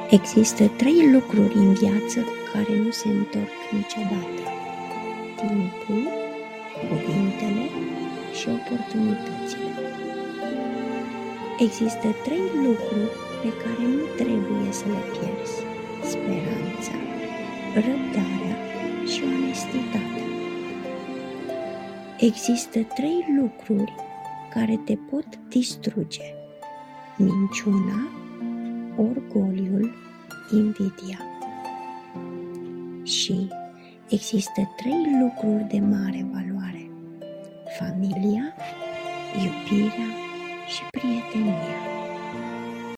Există 3 lucruri în viață care nu se întorc niciodată: timpul, cuvintele și oportunitățile. Există 3 lucruri pe care nu trebuie să le pierzi: speranța, răbdarea și onestitatea. Există 3 lucruri care te pot distruge: minciuna, orgoliul, invidia. Și există 3 lucruri de mare valoare: familia, iubirea și prietenia.